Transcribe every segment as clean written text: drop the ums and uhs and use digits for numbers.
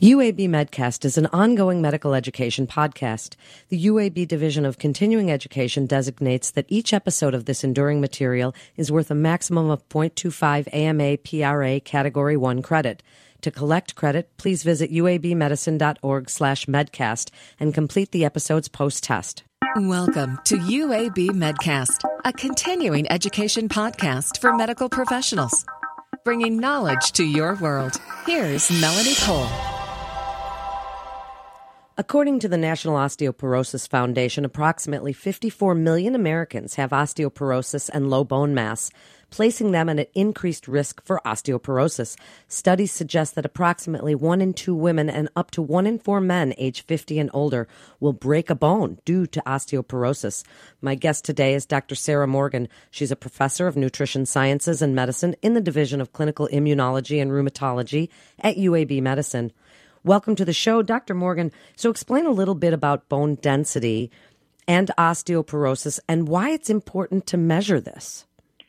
UAB Medcast is an ongoing medical education podcast. The UAB Division of Continuing Education designates that each episode of this enduring material is worth a maximum of 0.25 AMA PRA Category 1 credit. To collect credit, please visit uabmedicine.org/medcast and complete the episode's post-test. Welcome to UAB Medcast, a continuing education podcast for medical professionals, bringing knowledge to your world. Here's Melanie Cole. According to the National Osteoporosis Foundation, approximately 54 million Americans have osteoporosis and low bone mass, placing them at an increased risk for osteoporosis. Studies suggest that approximately 1 in 2 women and up to 1 in 4 men age 50 and older will break a bone due to osteoporosis. My guest today is Dr. Sarah Morgan. She's a professor of nutrition sciences and medicine in the Division of Clinical Immunology and Rheumatology at UAB Medicine. Welcome to the show, Dr. Morgan. So explain a little bit about bone density and osteoporosis and why it's important to measure this.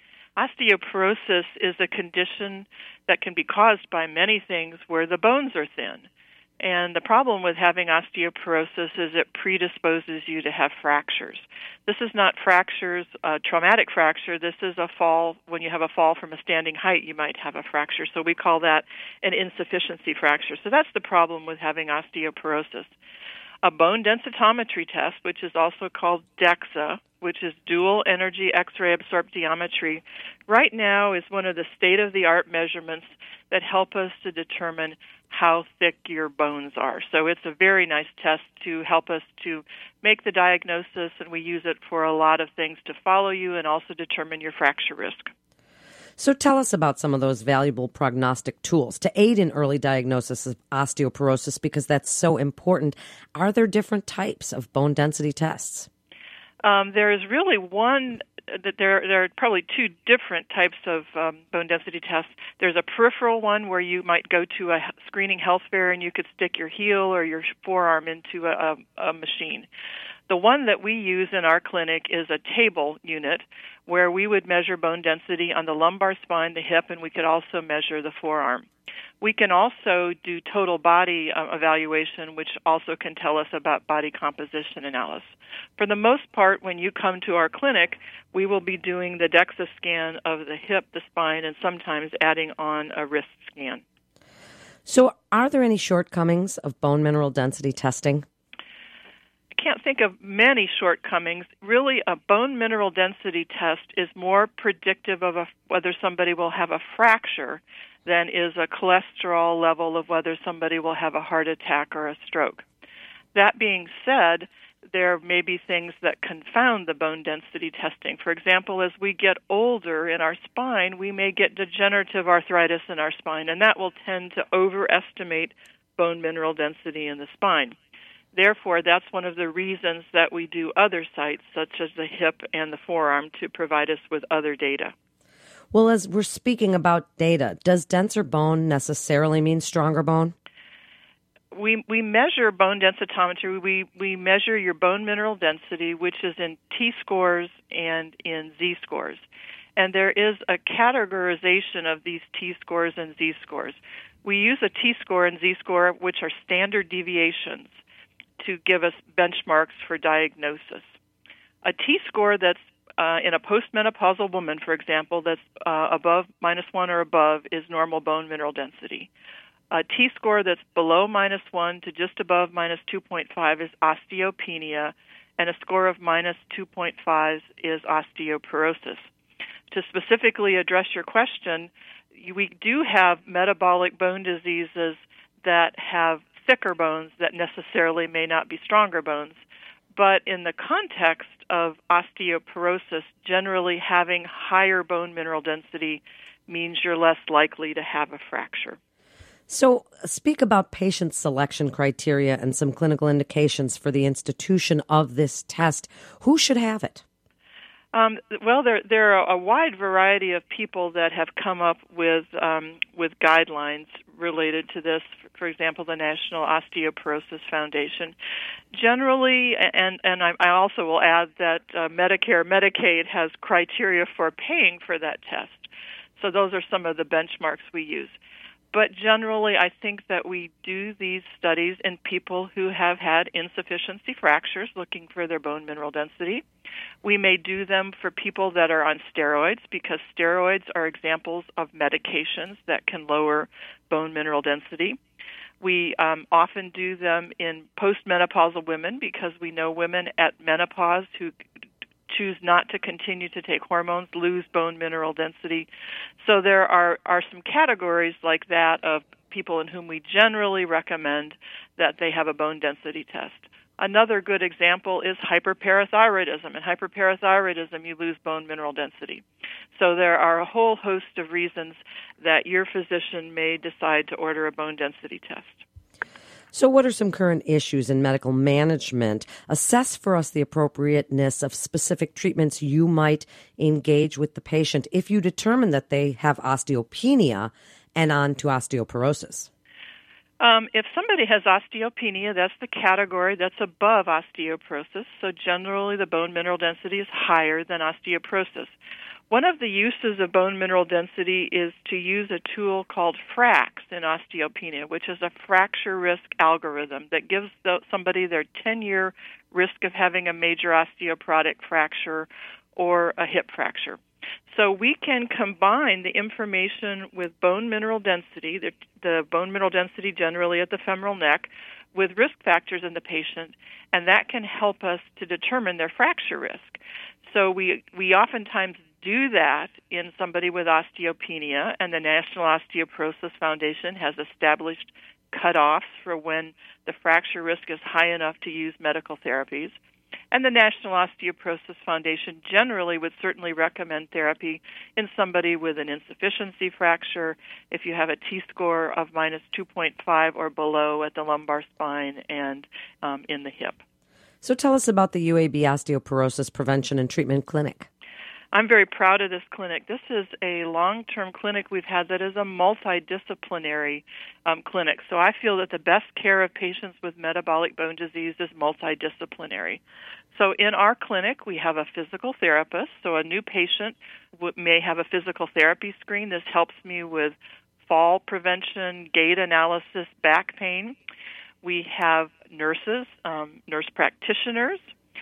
Osteoporosis is a condition that can be caused by many things where the bones are thin. And the problem with having osteoporosis is it predisposes you to have fractures. This is not fractures, a traumatic fracture. This is a fall. When you have a fall from a standing height, you might have a fracture. So we call that an insufficiency fracture. So that's the problem with having osteoporosis. A bone densitometry test, which is also called DEXA, which is dual energy X-ray absorptiometry, right now is one of the state-of-the-art measurements that help us to determine how thick your bones are. So it's a very nice test to help us to make the diagnosis, and we use it for a lot of things to follow you and also determine your fracture risk. So tell us about some of those valuable prognostic tools to aid in early diagnosis of osteoporosis, because that's so important. Are there different types of bone density tests? There is really one. There are probably 2 different types of bone density tests. There's a peripheral one where you might go to a screening health fair and you could stick your heel or your forearm into a machine. The one that we use in our clinic is a table unit where we would measure bone density on the lumbar spine, the hip, and we could also measure the forearm. We can also do total body evaluation, which also can tell us about body composition analysis. For the most part, when you come to our clinic, we will be doing the DEXA scan of the hip, the spine, and sometimes adding on a wrist scan. So are there any shortcomings of bone mineral density testing? I can't think of many shortcomings. Really, a bone mineral density test is more predictive of whether somebody will have a fracture than is a cholesterol level of whether somebody will have a heart attack or a stroke. That being said, there may be things that confound the bone density testing. For example, as we get older in our spine, we may get degenerative arthritis in our spine, and that will tend to overestimate bone mineral density in the spine. Therefore, that's one of the reasons that we do other sites, such as the hip and the forearm, to provide us with other data. Well, as we're speaking about data, does denser bone necessarily mean stronger bone? We measure bone densitometry. We measure your bone mineral density, which is in T-scores and in Z-scores. And there is a categorization of these T-scores and Z-scores. We use a T-score and Z-score, which are standard deviations, to give us benchmarks for diagnosis. A T-score that's in a postmenopausal woman, for example, that's above -1 or above is normal bone mineral density. A T-score that's below -1 to just above -2.5 is osteopenia, and a score of -2.5 is osteoporosis. To specifically address your question, we do have metabolic bone diseases that have thicker bones that necessarily may not be stronger bones. But in the context of osteoporosis, generally having higher bone mineral density means you're less likely to have a fracture. So speak about patient selection criteria and some clinical indications for the institution of this test. Who should have it? Well, there are a wide variety of people that have come up with guidelines related to this. For example, the National Osteoporosis Foundation. Generally, and I also will add that Medicare, Medicaid has criteria for paying for that test. So those are some of the benchmarks we use. But generally, I think that we do these studies in people who have had insufficiency fractures, looking for their bone mineral density. We may do them for people that are on steroids, because steroids are examples of medications that can lower bone mineral density. We often do them in postmenopausal women, because we know women at menopause who choose not to continue to take hormones lose bone mineral density. So there are some categories like that of people in whom we generally recommend that they have a bone density test. Another good example is hyperparathyroidism. In hyperparathyroidism, you lose bone mineral density. So there are a whole host of reasons that your physician may decide to order a bone density test. So what are some current issues in medical management? Assess for us the appropriateness of specific treatments you might engage with the patient if you determine that they have osteopenia and on to osteoporosis. If somebody has osteopenia, that's the category that's above osteoporosis. So generally the bone mineral density is higher than osteoporosis. One of the uses of bone mineral density is to use a tool called FRAX in osteopenia, which is a fracture risk algorithm that gives somebody their 10-year risk of having a major osteoporotic fracture or a hip fracture. So we can combine the information with bone mineral density, the bone mineral density generally at the femoral neck, with risk factors in the patient, and that can help us to determine their fracture risk. So we oftentimes do that in somebody with osteopenia, and the National Osteoporosis Foundation has established cutoffs for when the fracture risk is high enough to use medical therapies. And the National Osteoporosis Foundation generally would certainly recommend therapy in somebody with an insufficiency fracture if you have a T-score of minus 2.5 or below at the lumbar spine and in the hip. So tell us about the UAB Osteoporosis Prevention and Treatment Clinic. I'm very proud of this clinic. This is a long-term clinic we've had that is a multidisciplinary clinic. So I feel that the best care of patients with metabolic bone disease is multidisciplinary. So in our clinic, we have a physical therapist. So a new patient may have a physical therapy screen. This helps me with fall prevention, gait analysis, back pain. We have nurses, nurse practitioners.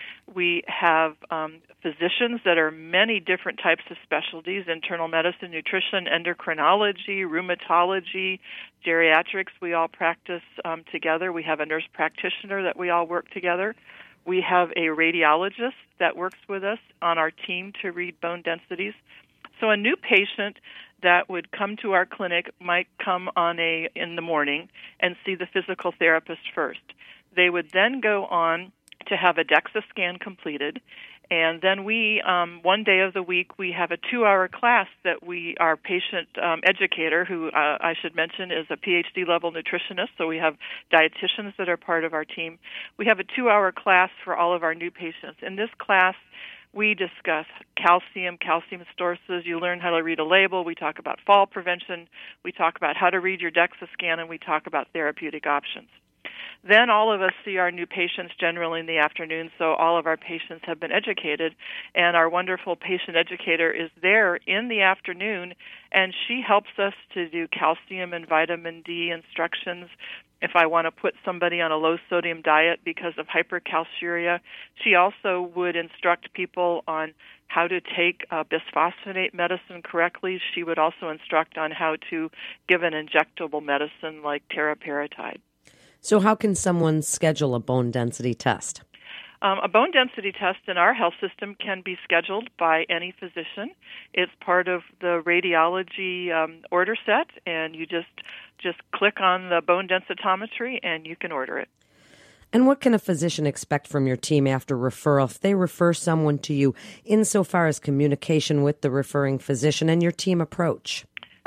We have physicians that are many different types of specialties: internal medicine, nutrition, endocrinology, rheumatology, geriatrics. We all practice together. We have a nurse practitioner that we all work together. We have a radiologist that works with us on our team to read bone densities. So a new patient that would come to our clinic might come in the morning and see the physical therapist first. They would then go on to have a DEXA scan completed, and then we, one day of the week, we have a 2-hour class that our patient educator, who I should mention is a PhD level nutritionist, so we have dietitians that are part of our team. We have a 2-hour class for all of our new patients. In this class, we discuss calcium sources. You learn how to read a label. We talk about fall prevention. We talk about how to read your DEXA scan, and we talk about therapeutic options. Then all of us see our new patients generally in the afternoon, so all of our patients have been educated, and our wonderful patient educator is there in the afternoon, and she helps us to do calcium and vitamin D instructions. If I want to put somebody on a low-sodium diet because of hypercalciuria, she also would instruct people on how to take bisphosphonate medicine correctly. She would also instruct on how to give an injectable medicine like teriparatide. So how can someone schedule a bone density test? A bone density test in our health system can be scheduled by any physician. It's part of the radiology order set, and you just click on the bone densitometry and you can order it. And what can a physician expect from your team after referral if they refer someone to you insofar as communication with the referring physician and your team approach?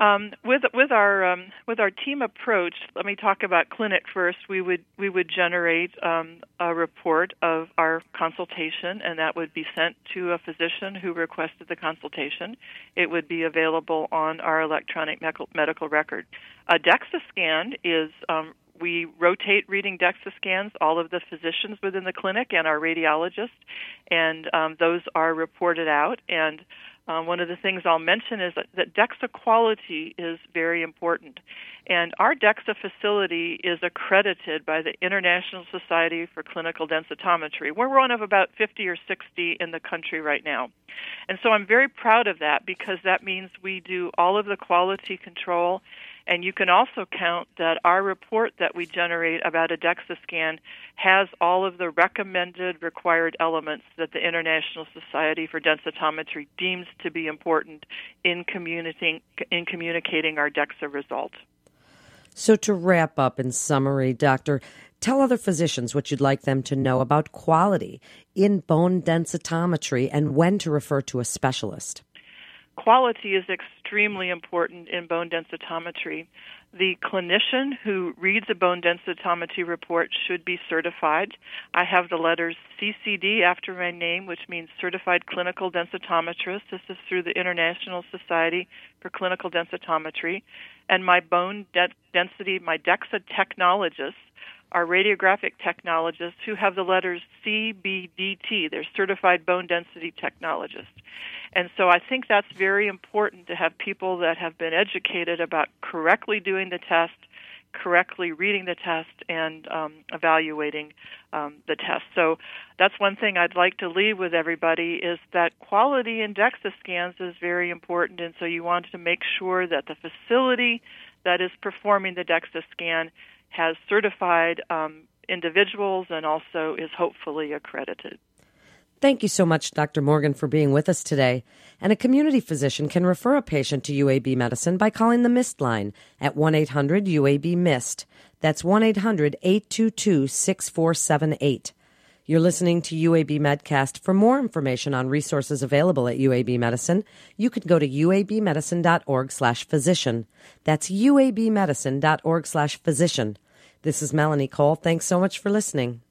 With our team approach, let me talk about clinic first. We would generate a report of our consultation, and that would be sent to a physician who requested the consultation. It would be available on our electronic medical record. A DEXA scan is we rotate reading DEXA scans, all of the physicians within the clinic and our radiologist, and those are reported out. And One of the things I'll mention is that DEXA quality is very important. And our DEXA facility is accredited by the International Society for Clinical Densitometry. We're one of about 50 or 60 in the country right now. And so I'm very proud of that because that means we do all of the quality control. And you can also count that our report that we generate about a DEXA scan has all of the recommended required elements that the International Society for Densitometry deems to be important in communicating our DEXA results. So to wrap up in summary, Doctor, tell other physicians what you'd like them to know about quality in bone densitometry and when to refer to a specialist. Quality is extremely important in bone densitometry. The clinician who reads a bone densitometry report should be certified. I have the letters CCD after my name, which means Certified Clinical Densitometrist. This is through the International Society for Clinical Densitometry. And my bone density, my DEXA technologists, are radiographic technologists who have the letters CBDT. They're Certified Bone Density Technologists. And so I think that's very important to have people that have been educated about correctly doing the test, correctly reading the test, and evaluating the test. So that's one thing I'd like to leave with everybody is that quality in DEXA scans is very important, and so you want to make sure that the facility that is performing the DEXA scan has certified individuals and also is hopefully accredited. Thank you so much, Dr. Morgan, for being with us today. And a community physician can refer a patient to UAB Medicine by calling the MIST line at 1-800-UAB-MIST. That's 1-800-822-6478. You're listening to UAB Medcast. For more information on resources available at UAB Medicine, you can go to uabmedicine.org/physician. That's uabmedicine.org/physician. This is Melanie Cole. Thanks so much for listening.